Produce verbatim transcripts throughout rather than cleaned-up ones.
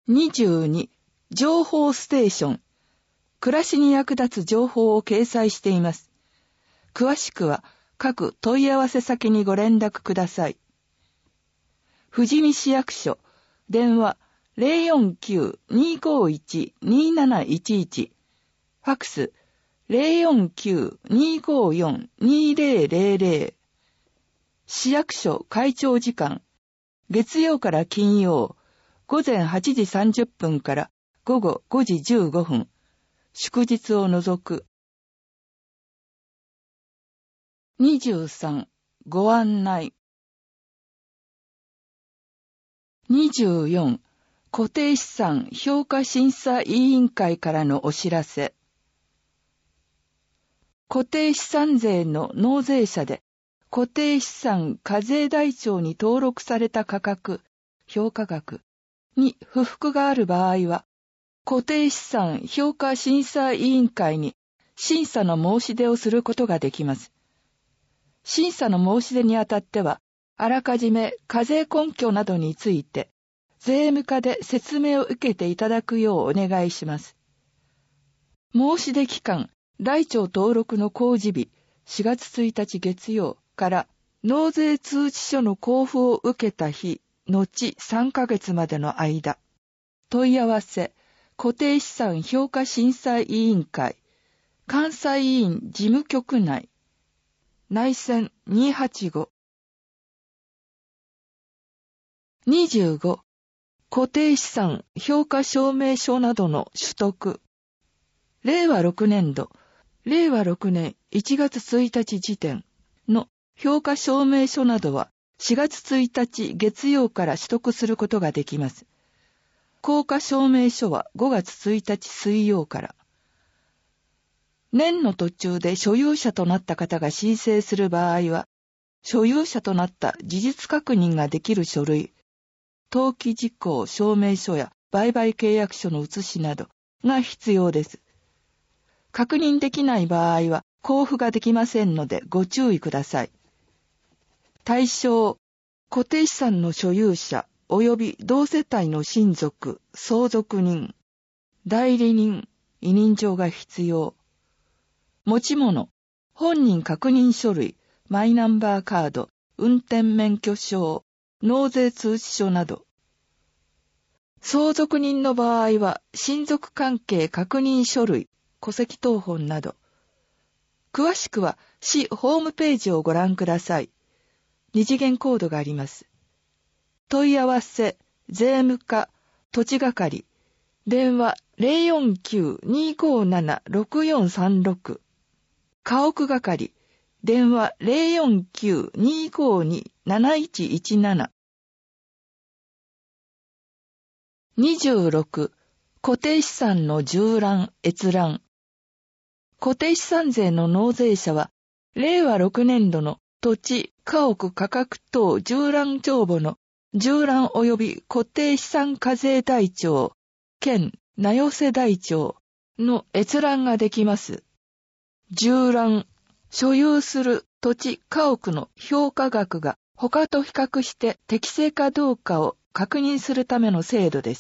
にじゅうに、情報ステーション。暮らしに役立つ情報を掲載しています。詳しくは各問い合わせ先にご連絡ください。富士見市役所、電話 ゼロよんきゅう にーごーいち にーなないちいち、ファクス ゼロよんきゅう にーごーよん にーぜろぜろぜろ、市役所会長時間、月曜から金曜、午前はちじさんじゅっぷんから午後ごじじゅうごふん、祝日を除く。にじゅうさん、ご案内。にじゅうよん、固定資産評価審査委員会からのお知らせ。固定資産税の納税者で、固定資産課税台帳に登録された価格、評価額に不服がある場合は、固定資産評価審査委員会に審査の申し出をすることができます。審査の申し出にあたっては、あらかじめ課税根拠などについて、税務課で説明を受けていただくようお願いします。申し出期間、台帳登録の公示日、しがつついたち月曜から納税通知書の交付を受けた日、後さんかげつまでの間。問い合わせ、固定資産評価審査委員会、関西委員事務局内、内線にーはちご。にじゅうご、固定資産評価証明書などの取得。れいわろくねんど、れいわろくねんいちがつついたち時点の評価証明書などはしがつついたち月曜から取得することができます。効果証明書はごがつついたち水曜から。年の途中で所有者となった方が申請する場合は、所有者となった事実確認ができる書類、登記事項証明書や売買契約書の写しなどが必要です。確認できない場合は交付ができませんのでご注意ください。対象、固定資産の所有者及び同世帯の親族、相続人、代理人、委任状が必要。持ち物、本人確認書類、マイナンバーカード、運転免許証、納税通知書など。相続人の場合は、親族関係確認書類、戸籍謄本など。詳しくは、市ホームページをご覧ください。二次元コードがあります。問い合わせ、税務課、土地係、電話 ゼロよんきゅう にーごーなな ろくよんさんろく、家屋係、電話 ゼロよんきゅう にーごーに なないちいちなな。にじゅうろく、固定資産の縦覧、閲覧。固定資産税の納税者は、れいわろくねんどの土地、家屋価格等縦覧帳簿の縦覧及び固定資産課税台帳、兼名寄せ台帳の閲覧ができます。縦覧、所有する土地、家屋の評価額が他と比較して適正かどうかを確認するための制度です。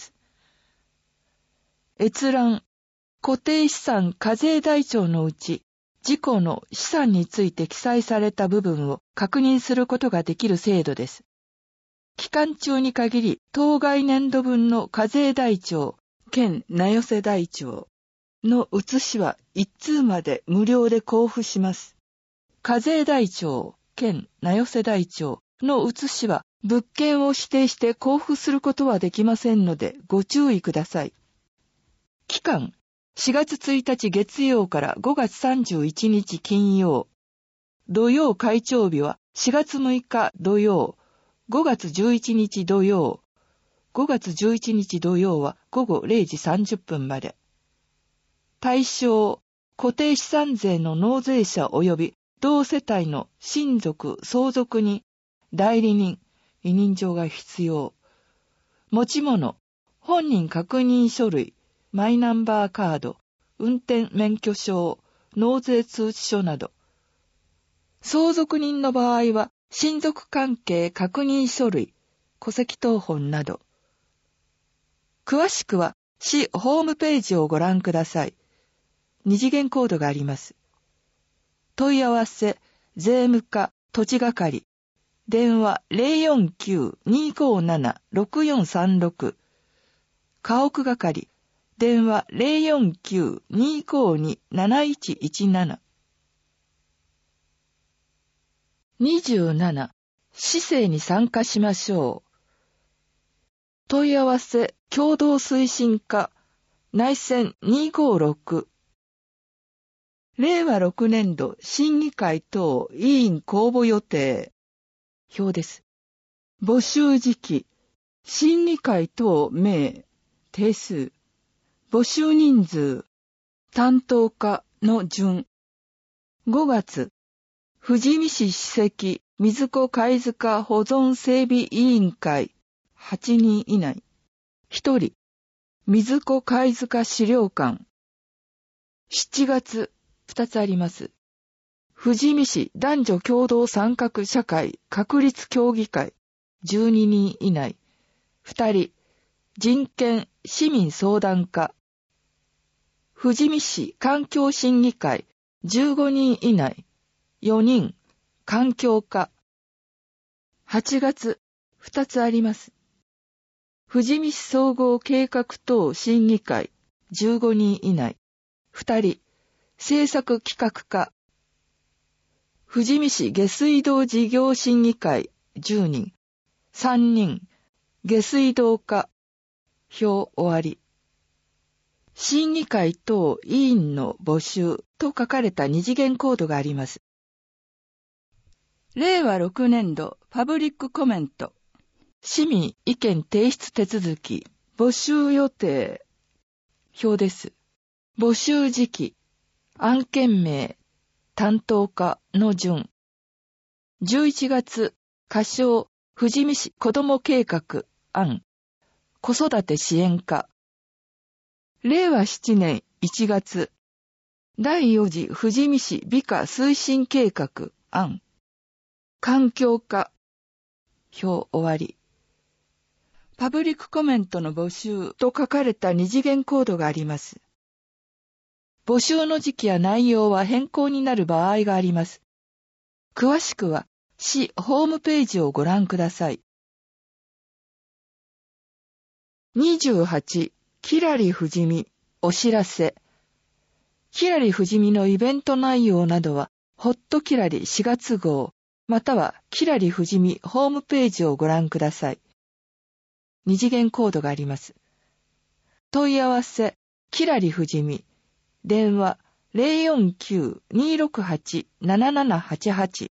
閲覧、固定資産課税台帳のうち、自己の資産について記載された部分を確認することができる制度です。期間中に限り、当該年度分の課税台帳、兼名寄せ台帳の写しは一通まで無料で交付します。課税台帳、兼名寄せ台帳の写しは物件を指定して交付することはできませんのでご注意ください。期間、しがつついたち月曜からごがつさんじゅういちにち金曜。土曜開帳日はしがつむいか土曜、ごがつじゅういちにち土曜。ごがつじゅういちにち土曜はごごれいじさんじゅっぷんまで。対象、固定資産税の納税者及び同世帯の親族、相続人、代理人、委任状が必要。持ち物、本人確認書類、マイナンバーカード、運転免許証、納税通知書など。相続人の場合は、親族関係確認書類、戸籍謄本など。 詳しくは市ホームページをご覧ください。二次元コードがあります。問い合わせ、税務課、土地係、電話 ゼロよんきゅう にーごーなな ろくよんさんろく、家屋係、電話 ゼロよんきゅう にーごーに なないちいちなな。にじゅうなな、市政に参加しましょう。問い合わせ、共同推進課、内線にーごーろく。れいわろくねん度審議会等委員公募予定。表です。募集時期、審議会等名、定数、募集人数、担当課の順。ごがつ、富士見市史跡水子貝塚保存整備委員会はちにん以内。ひとり、水子貝塚資料館。しちがつ、ふたつあります。富士見市男女共同参画社会確立協議会じゅうににん以内。ふたり、人権市民相談課。富士見市環境審議会じゅうごにん以内。よにん、環境課。はちがつ、ふたつあります。富士見市総合計画等審議会じゅうごにん以内。ふたり、政策企画課。富士見市下水道事業審議会じゅうにん。さんにん、下水道課。表終わり。審議会等委員の募集と書かれた二次元コードがあります。れいわろくねん度パブリックコメント。市民意見提出手続き。募集予定。表です。募集時期。案件名。担当課の順。じゅういちがつ、仮称、富士見市子ども計画案。子育て支援課。れいわななねんいちがつ、だいよ次富士見市美化推進計画案。環境課。表終わり。パブリックコメントの募集と書かれた二次元コードがあります。募集の時期や内容は変更になる場合があります。詳しくは市ホームページをご覧ください。にじゅうはち、きらり富士見お知らせ。きらり富士見のイベント内容などはホットきらりしがつ号またはきらり富士見ホームページをご覧ください。二次元コードがあります。問い合わせきらり富士見電話 ゼロよんきゅう にーろくはち ななななはちはち。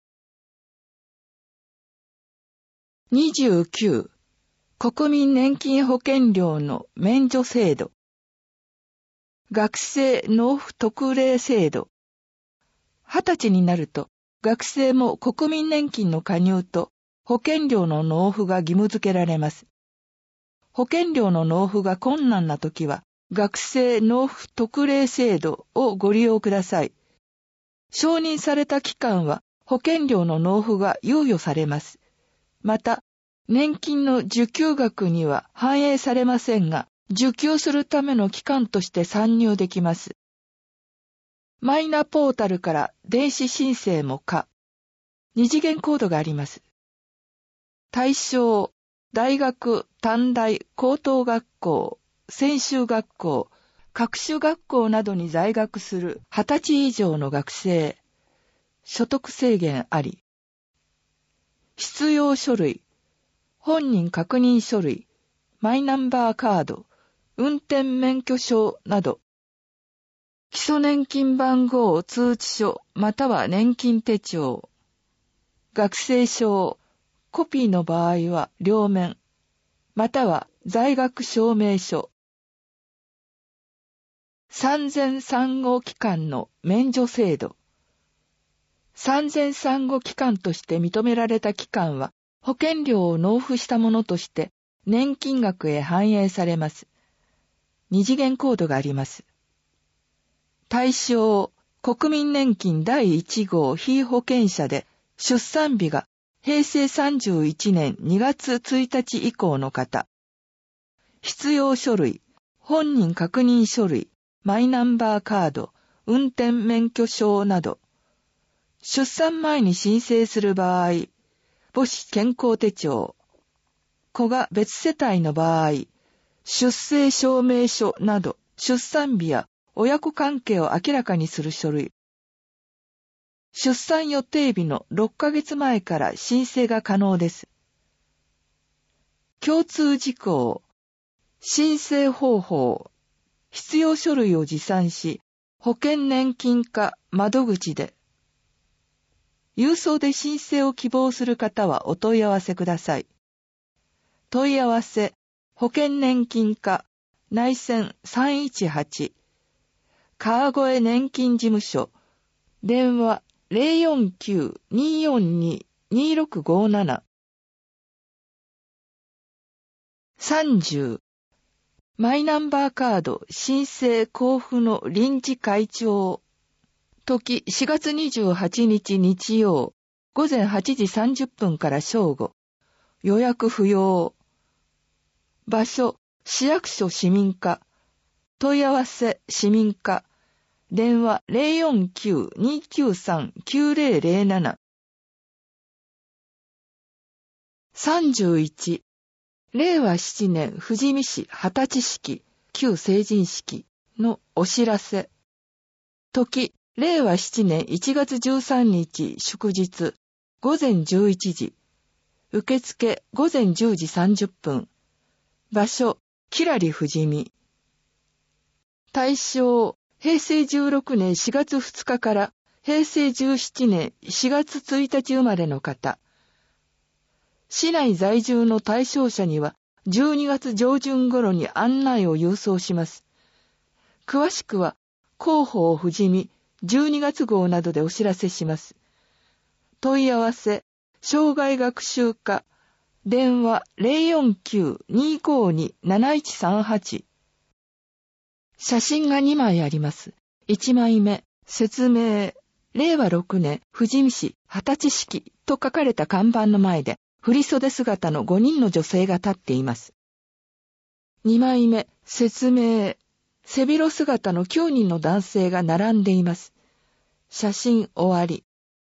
にじゅうきゅう、国民年金保険料の免除制度。学生納付特例制度。はたちになると、学生も国民年金の加入と保険料の納付が義務付けられます。保険料の納付が困難なときは、学生納付特例制度をご利用ください。承認された期間は保険料の納付が猶予されます。また、年金の受給額には反映されませんが、受給するための期間として参入できます。マイナポータルから電子申請も可。二次元コードがあります。対象、大学、短大、高等学校、専修学校、各種学校などに在学するはたち以上の学生。所得制限あり。必要書類、本人確認書類、マイナンバーカード、運転免許証など。基礎年金番号通知書または年金手帳。学生証、コピーの場合は両面、または在学証明書。産前産後期間の免除制度。産前産後期間として認められた期間は保険料を納付したものとして年金額へ反映されます。二次元コードがあります。対象、国民年金だいいち号被保険者で出産日がへいせいさんじゅういちねんにがつついたち以降の方。 必要書類、本人確認書類、マイナンバーカード、運転免許証など、出産前に申請する場合、母子健康手帳、子が別世帯の場合、出生証明書など、出産日や親子関係を明らかにする書類。出産予定日のろっかげつまえから申請が可能です。共通事項、申請方法、必要書類を持参し、保険年金課窓口で、郵送で申請を希望する方はお問い合わせください。問い合わせ、保険年金課内線さんいちはち、川越年金事務所、電話 ゼロよんきゅう にーよんに にーろくごーなな。さんじゅう、マイナンバーカード申請交付の臨時会長。時しがつにじゅうはちにち日曜、午前はちじさんじゅっぷんから正午。予約不要。場所、市役所市民課。問い合わせ市民課。電話 ゼロよんきゅう にーきゅうさん きゅうゼロゼロなな。さんじゅういち、れいわしちねん富士見市二十歳式、旧成人式のお知らせ。時、れいわしちねんいちがつじゅうさんにち祝日、午前じゅういちじ。受付午前じゅうじさんじゅっぷん。場所、きらり富士見。対象、へいせいじゅうろくねんしがつふつかからへいせいじゅうななねんしがつついたち生まれの方。市内在住の対象者にはじゅうにがつじょうじゅん頃に案内を郵送します。詳しくは広報富士見じゅうにがつ号などでお知らせします。問い合わせ、障害学習課、電話 ゼロよんきゅう にーごーに なないちさんはち。写真がにまいあります。いちまいめ、説明、れいわろくねん富士見市二十歳式と書かれた看板の前で、振袖姿のごにんの女性が立っています。にまいめ、説明、背広姿のきゅうにんの男性が並んでいます。写真終わり。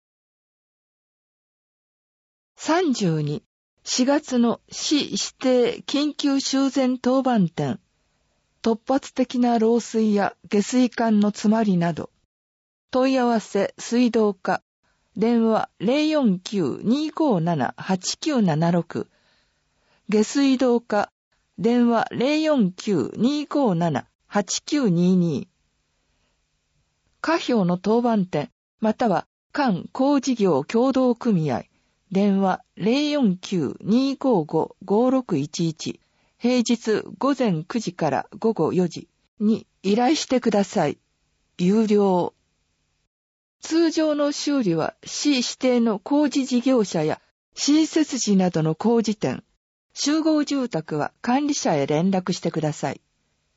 さんじゅうに、しがつの市指定緊急修繕当番店。突発的な漏水や下水管の詰まりなど。問い合わせ水道課。電話 ゼロよんきゅう にーごーなな はちきゅうななろく。下水道課。電話 ゼロよんきゅう にーごーなな はちきゅうにーにー。家標の当番店、または間工事業協同組合。電話 ゼロよんきゅう にーごーご ごーろくいちいち。平日午前くじから午後よじに依頼してください。有料。通常の修理は市指定の工事事業者や新設時などの工事店、集合住宅は管理者へ連絡してください。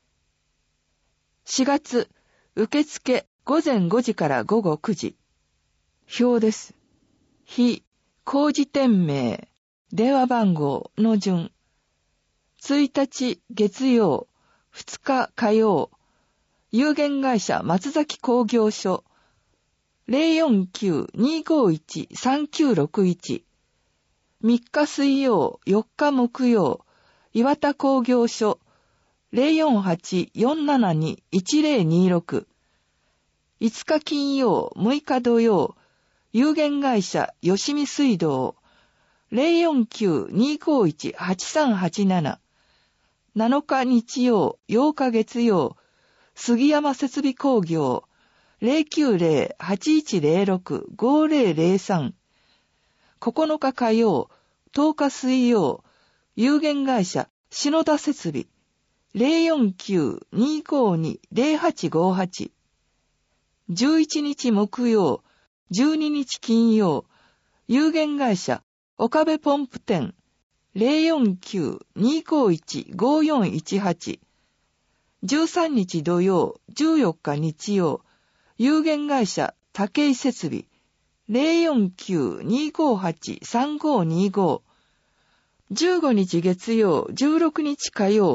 しがつ、受付午前ごじから午後くじ。表です。非、工事店名、電話番号の順。いちにち月曜、ふつか火曜、有限会社松崎工業所、ゼロよんきゅう にーごーいち さんきゅうろくいち。みっか水曜、よっか木曜、岩田工業所、ゼロよんはち よんななに いちゼロにろく。いつか金曜、むいか土曜、有限会社吉見水道、ゼロよんきゅう にーごーいち はちさんはちなな。なのか日曜、ようか月曜、杉山設備工業、ゼロきゅうゼロ はちいちゼロろく ごゼロゼロさん。ここのか火曜、とおか水曜、有限会社篠田設備、ゼロよんきゅう にーごーに ゼロはちごはち。じゅういちにち木曜、じゅうににち金曜、有限会社岡部ポンプ店、ゼロよんきゅう にーごーいち ごよんいちはち。じゅうさんにち土曜、じゅうよっか日曜、有限会社武井設備、ゼロよんきゅう にーごーはち さんごーにーごー。じゅうごにち月曜、じゅうろくにち火曜、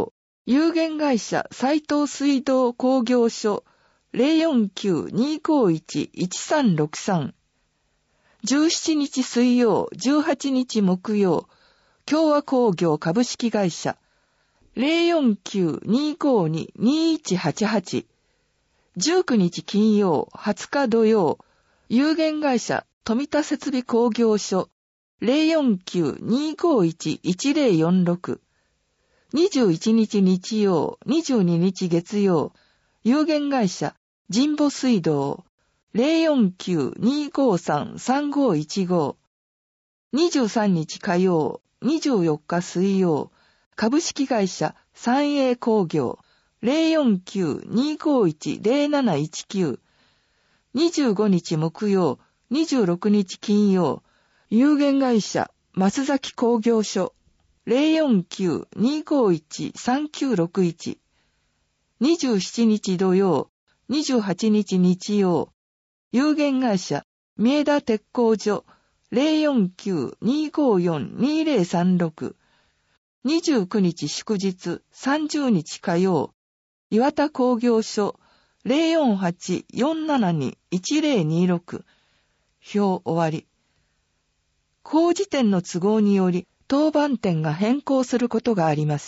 有限会社斉藤水道工業所 ゼロよんきゅうにーごーいちいちさんろくさん。じゅうしちにち水曜、じゅうはちにち木曜、共和工業株式会社 ゼロよんきゅうにーごーににーいちはちはち。じゅうくにち金曜、はつか土曜、有限会社富田設備工業所 ゼロよんきゅうにーごーいちいちゼロよんろく。にじゅういちにち日曜、にじゅうににち月曜、有限会社神保水道 ゼロよんきゅうにーごーさんさんごーいちご。にじゅうさんにち火曜、にじゅうよっか水曜、株式会社三栄工業 ゼロよんきゅうにーごーいちゼロなないちきゅう。にじゅうごにち木曜、にじゅうろくにち金曜、有限会社松崎工業所 ゼロよんきゅうにーごーいちさんきゅうろくいち。にじゅうしちにち土曜、にじゅうはちにち日曜、有限会社三枝鉄工所 ゼロよんきゅうにーごーよんにーゼロさんろく。にじゅうくにち祝日、さんじゅうにち火曜、岩田工業所 ゼロよんはちよんななにいちゼロにろく。表終わり。工事店の都合により、当番店が変更することがあります。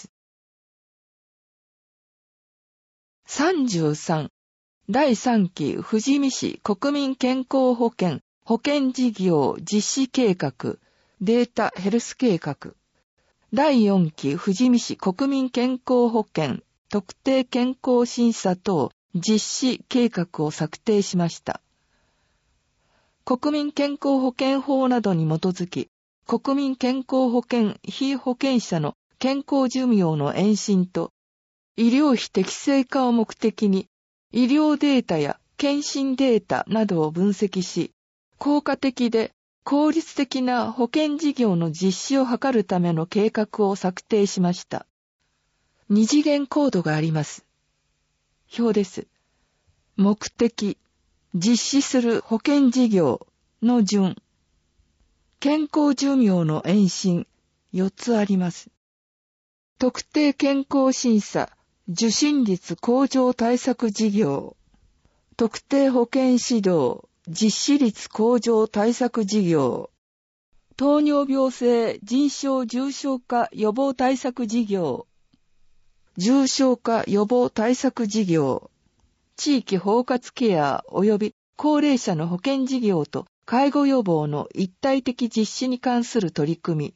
さんじゅうさん、だいさんき富士見市国民健康保険保険事業実施計画データヘルス計画。だいよんき富士見市国民健康保険特定健康審査等実施計画を策定しました。国民健康保険法などに基づき、国民健康保険被保険者の健康寿命の延伸と、医療費適正化を目的に、医療データや検診データなどを分析し、効果的で効率的な保険事業の実施を図るための計画を策定しました。二次元コードがあります。表です。目的、実施する保険事業の順。健康寿命の延伸、よっつあります。特定健康審査、受診率向上対策事業。特定保険指導、実施率向上対策事業。糖尿病性腎症重症化予防対策事業。重症化予防対策事業。地域包括ケア及び高齢者の保険事業と介護予防の一体的実施に関する取り組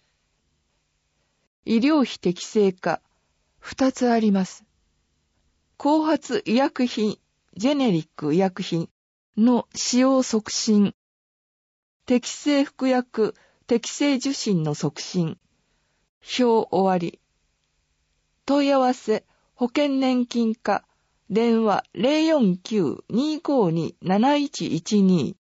み。医療費適正化、二つあります。後発医薬品、ジェネリック医薬品の使用促進。適正服薬、適正受診の促進。表終わり。問い合わせ、保険年金課、電話 ゼロよんきゅうにーごーにーなないちいちに。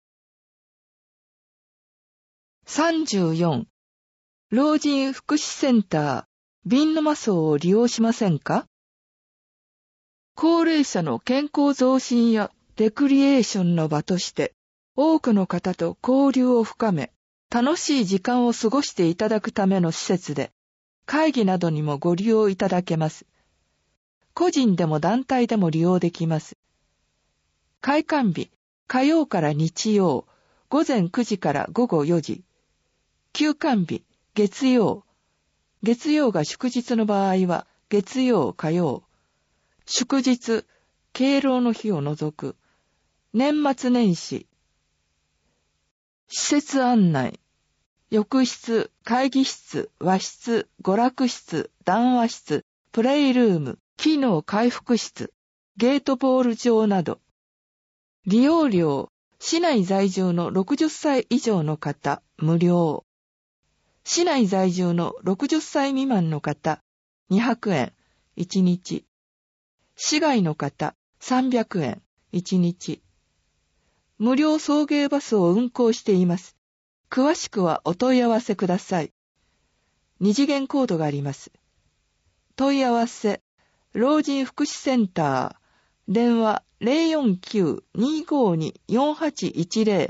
さんじゅうよん、老人福祉センター、ビンヌマ層を利用しませんか？高齢者の健康増進やレクリエーションの場として、多くの方と交流を深め、楽しい時間を過ごしていただくための施設で、会議などにもご利用いただけます。個人でも団体でも利用できます。開館日、火曜から日曜、ごぜんくじからごごよじ。休館日、月曜。月曜が祝日の場合は、月曜、火曜。祝日、敬老の日を除く。年末年始。施設案内。浴室、会議室、和室、娯楽室、談話室、プレイルーム、機能回復室、ゲートボール場など。利用料、市内在住のろくじゅっさい以上の方、無料。市内在住のろくじゅっさい未満の方、にひゃくえん、いちにち。市外の方、さんびゃくえん、いちにち。無料送迎バスを運行しています。詳しくはお問い合わせください。二次元コードがあります。問い合わせ、老人福祉センター、電話 ゼロよんきゅうにーごーにーよんはちいちゼロ。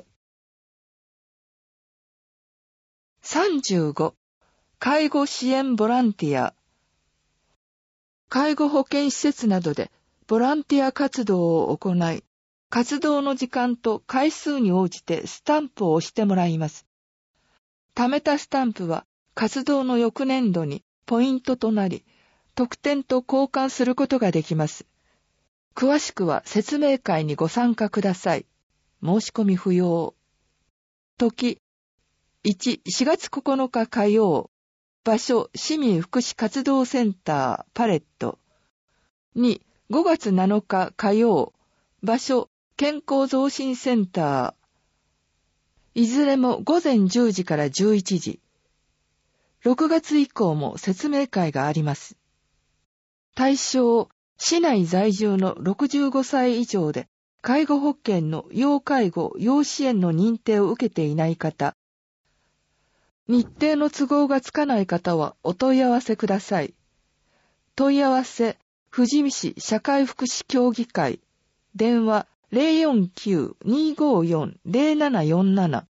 さんじゅうご、介護支援ボランティア。 介護保健施設などでボランティア活動を行い、活動の時間と回数に応じてスタンプを押してもらいます。貯めたスタンプは活動の翌年度にポイントとなり、特典と交換することができます。詳しくは説明会にご参加ください。申し込み不要。時、いち、しがつここのか火曜。場所、市民福祉活動センター、パレット。に、ごがつなのか火曜。場所、健康増進センター。いずれもごぜんじゅうじからじゅういちじ。ろくがつ以降も説明会があります。対象、市内在住のろくじゅうごさい以上で、介護保険の要介護・要支援の認定を受けていない方、日程の都合がつかない方はお問い合わせください。問い合わせ、富士見市社会福祉協議会、電話 ゼロよんきゅう にーごーよん ゼロななよんなな。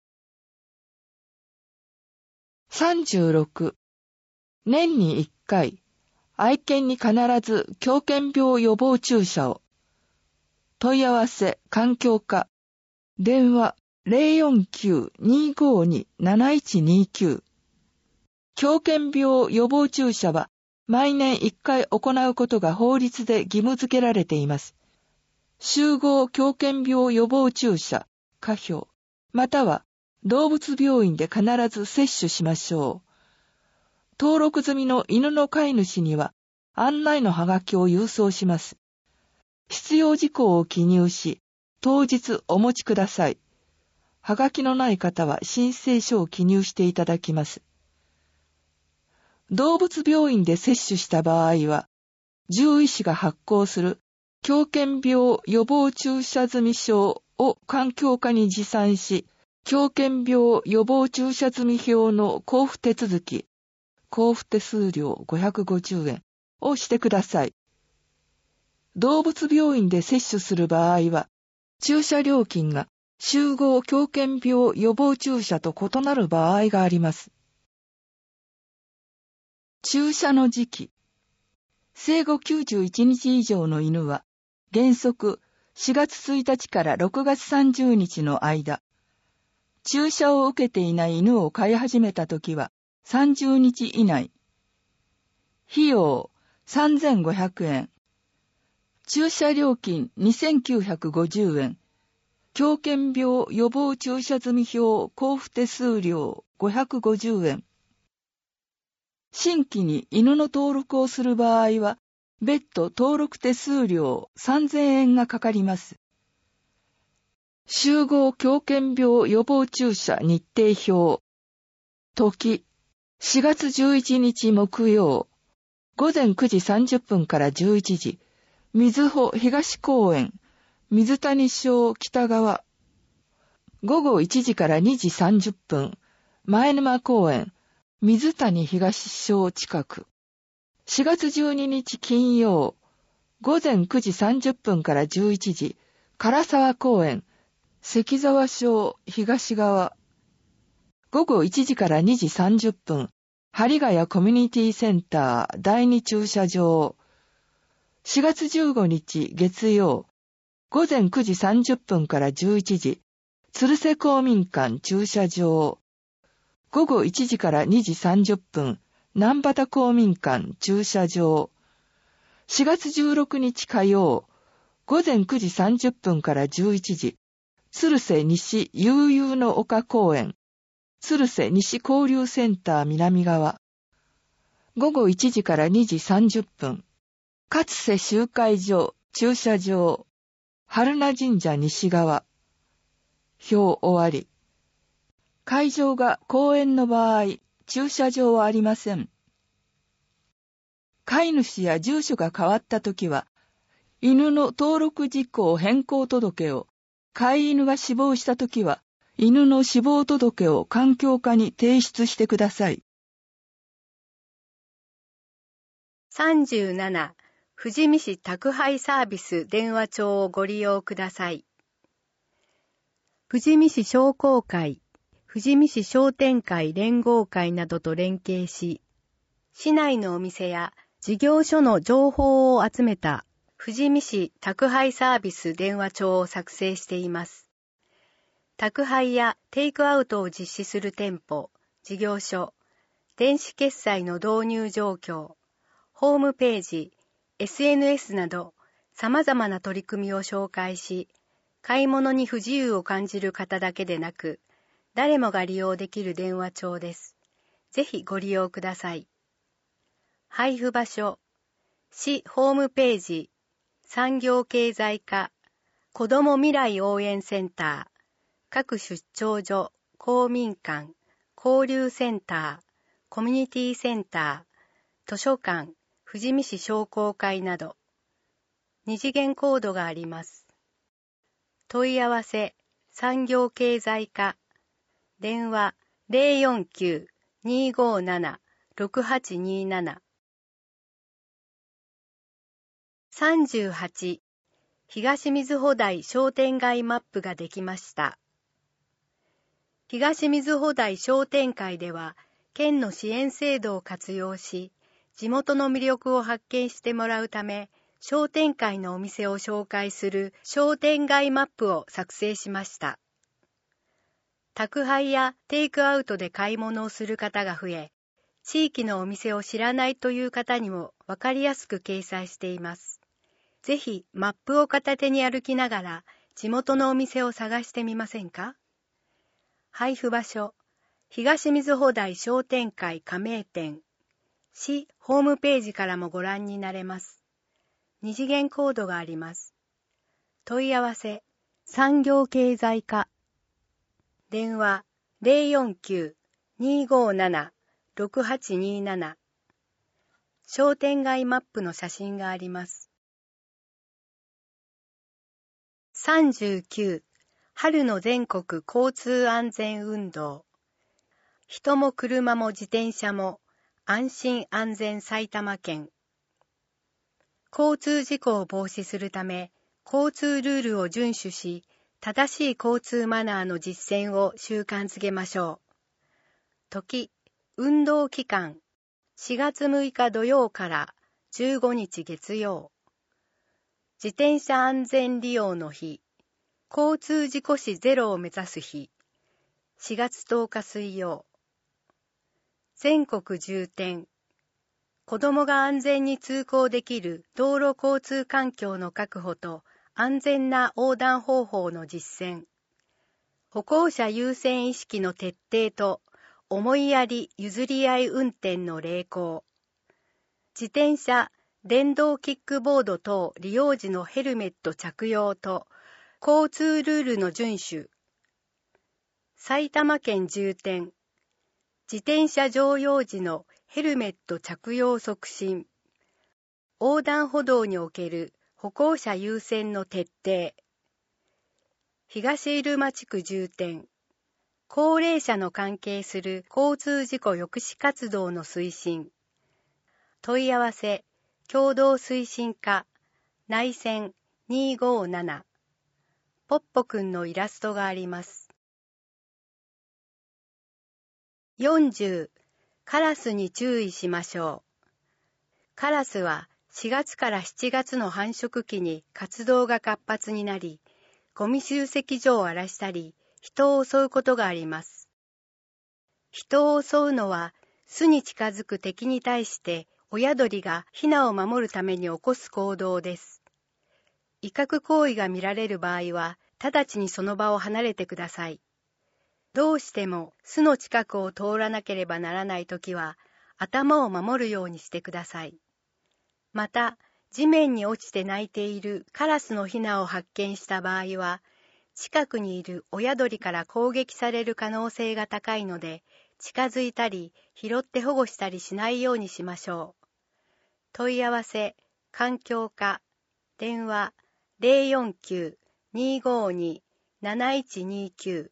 さんじゅうろく、年にいっかい、愛犬に必ず狂犬病予防注射を。問い合わせ、環境課、電話ゼロよんきゅう にーごーに なないちにーきゅう。狂犬病予防注射は毎年いっかい行うことが法律で義務付けられています。集合狂犬病予防注射、可評、または動物病院で必ず接種しましょう。登録済みの犬の飼い主には案内のはがきを郵送します。必要事項を記入し、当日お持ちください。はがきのない方は申請書を記入していただきます。動物病院で接種した場合は、獣医師が発行する狂犬病予防注射済証を環境課に持参し、狂犬病予防注射済表の交付手続き、交付手数料ごひゃくごじゅうえんをしてください。動物病院で接種する場合は、注射料金が集合狂犬病予防注射と異なる場合があります。注射の時期。生後きゅうじゅういちにち以上の犬は、原則しがつついたちからろくがつさんじゅうにちの間、注射を受けていない犬を飼い始めたときはさんじゅうにち以内。費用さんぜんごひゃくえん。注射料金にせんきゅうひゃくごじゅうえん。狂犬病予防注射済表交付手数料ごひゃくごじゅうえん。新規に犬の登録をする場合は、別途登録手数料さんぜんえんがかかります。集合狂犬病予防注射日程表。時、しがつじゅういちにち木曜、ごぜんくじさんじゅっぷんからじゅういちじ、瑞穂東公園、水谷小北側。ごごいちじからにじさんじゅっぷん、前沼公園、水谷東小近く。しがつじゅうににち金曜、ごぜんくじさんじゅっぷんからじゅういちじ、唐沢公園、関沢小東側。ごごいちじからにじさんじゅっぷん、針ヶ谷コミュニティセンターだいに駐車場。しがつじゅうごにち月曜、ごぜんくじさんじゅっぷんからじゅういちじ、鶴瀬公民館駐車場。ごごいちじからにじさんじゅっぷん、南畑公民館駐車場。しがつじゅうろくにち火曜、ごぜんくじさんじゅっぷんからじゅういちじ、鶴瀬西悠々の丘公園、鶴瀬西交流センター南側。ごごいちじからにじさんじゅっぷん、勝瀬集会所駐車場、春名神社西側。表終わり。会場が公園の場合、駐車場はありません。飼い主や住所が変わったときは、犬の登録事項変更届を、飼い犬が死亡したときは、犬の死亡届を環境課に提出してください。 さんじゅうなな、富士見市宅配サービス電話帳をご利用ください。富士見市商工会、富士見市商店会連合会などと連携し、市内のお店や事業所の情報を集めた富士見市宅配サービス電話帳を作成しています。宅配やテイクアウトを実施する店舗、事業所、電子決済の導入状況、ホームページ、エスエヌエス など様々な取り組みを紹介し、買い物に不自由を感じる方だけでなく、誰もが利用できる電話帳です。ぜひご利用ください。配布場所、市ホームページ、産業経済課、子ども未来応援センター、各出張所、公民館、交流センター、コミュニティセンター、図書館、富士見市商工会など、二次元コードがあります。問い合わせ、産業経済課、電話 ゼロよんきゅう にーごーなな ろくはちにーなな。さんじゅうはち、東水穂台商店街マップができました。東水穂台商店会では、県の支援制度を活用し、地元の魅力を発見してもらうため、商店会のお店を紹介する商店街マップを作成しました。宅配やテイクアウトで買い物をする方が増え、地域のお店を知らないという方にも分かりやすく掲載しています。ぜひマップを片手に歩きながら地元のお店を探してみませんか？配布場所、東水穂台商店会加盟店、市ホームページからもご覧になれます。二次元コードがあります。問い合わせ、産業経済課、電話 ゼロよんきゅう にーごーなな ろくはちにーなな。商店街マップの写真があります。さんじゅうきゅう、春の全国交通安全運動。人も車も自転車も安心安全埼玉県。交通事故を防止するため、交通ルールを遵守し、正しい交通マナーの実践を習慣づけましょう。時、運動期間、しがつむいか土曜からじゅうごにち月曜。自転車安全利用の日、交通事故死ゼロを目指す日、しがつとおか水曜。全国重点、子どもが安全に通行できる道路交通環境の確保と安全な横断方法の実践、歩行者優先意識の徹底と思いやり譲り合い運転の励行、自転車、電動キックボード等利用時のヘルメット着用と交通ルールの遵守、埼玉県重点、自転車乗用時のヘルメット着用促進、横断歩道における歩行者優先の徹底、東入間地区重点、高齢者の関係する交通事故抑止活動の推進、問い合わせ、共同推進課、内線にーごーなな、ポッポくんのイラストがあります。よんじゅう、カラスに注意しましょう。カラスはしがつからしちがつの繁殖期に活動が活発になり、ゴミ集積所を荒らしたり、人を襲うことがあります。人を襲うのは、巣に近づく敵に対して親鳥がヒナを守るために起こす行動です。威嚇行為が見られる場合は、直ちにその場を離れてください。どうしても巣の近くを通らなければならないときは、頭を守るようにしてください。また、地面に落ちて鳴いているカラスのヒナを発見した場合は、近くにいる親鳥から攻撃される可能性が高いので、近づいたり拾って保護したりしないようにしましょう。問い合わせ、環境課、電話 ゼロよんきゅう にーごーに なないちにきゅう。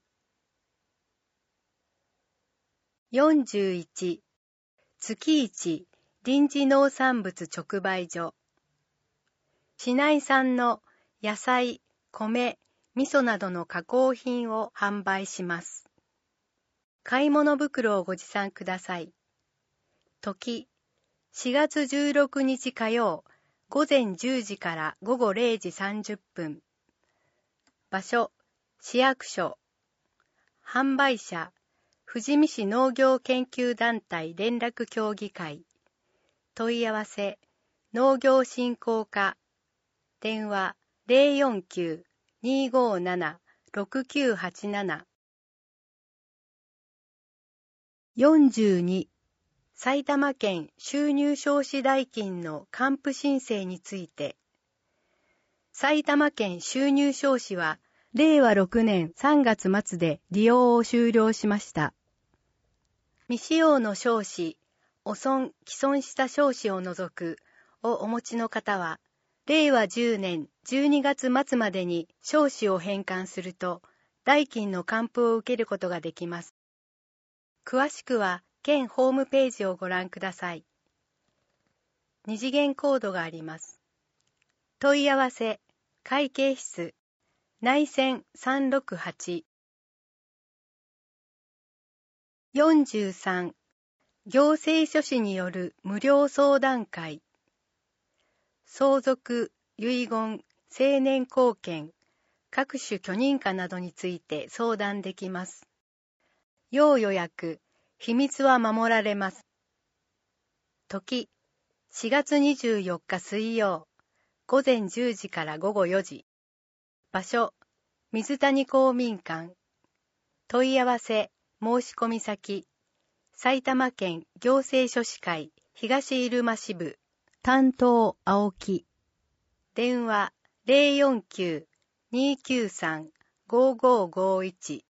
よんじゅういち、月いち臨時農産物直売所。市内産の野菜、米、味噌などの加工品を販売します。買い物袋をご持参ください。時、 しがつじゅうろくにち火曜、午前じゅうじから午後れいじさんじゅっぷん。場所、市役所。販売者、富士見市農業研究団体連絡協議会。問い合わせ、農業振興課。電話 ゼロよんきゅう にーごーなな ろくきゅうはちなな。よんじゅうに、埼玉県収入証紙代金の還付申請について。埼玉県収入証紙は、れいわろくねんさんがつ末で利用を終了しました。未使用の証紙、汚損・毀損した証紙を除くをお持ちの方は、れいわじゅうねんじゅうにがつ末までに証紙を返還すると、代金の還付を受けることができます。詳しくは、県ホームページをご覧ください。二次元コードがあります。問い合わせ、会計室、内線さんろくはち。よんじゅうさん、行政書士による無料相談会。相続、遺言、成年後見、各種許認可などについて相談できます。要予約、秘密は守られます。時、しがつにじゅうよっか水曜、午前じゅうじから午後よじ。場所、水谷公民館。問い合わせ、申込先、埼玉県行政書士会東入間支部、担当青木。電話 ゼロよんきゅう にーきゅうさん ごーごーごーいち。